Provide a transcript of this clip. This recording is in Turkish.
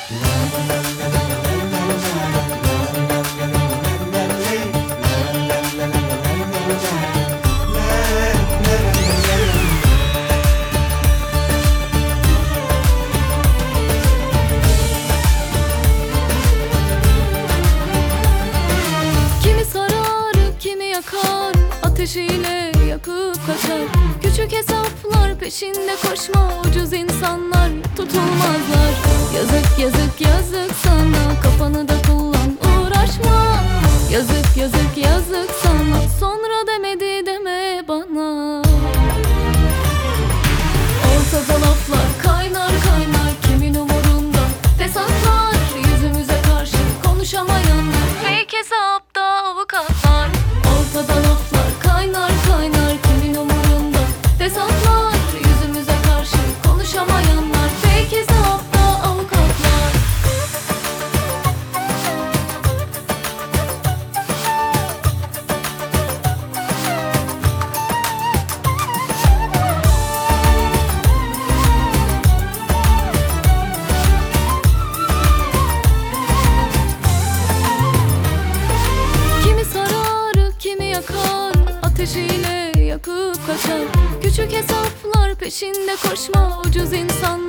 Kimi sarar, kimi yakar, ateşiyle yakıp kaçar. Küçük hesaplar peşinde koşma, ucuz insanlar tutulmazlar. Yazık yazık yazık sana, kafanı da kullan, uğraşma. Yazık yazık yazık sana, sonra demedi deme bana. Ortada laflar kaynar kaynar, kimin umurunda fesatlar. Yüzümüze karşı konuşamayanlar, fake hesapta avukatlar. Ortada laflar kaynar kaynar, kimin umurunda fesatlar. Yüzümüze karşı konuşamayanlar, fake hesapta avukatlar. Kimi sarar, kimi yakar, ateşiyle yakıp kaçar. Küçük hesaplar peşinde koşma, ucuz insan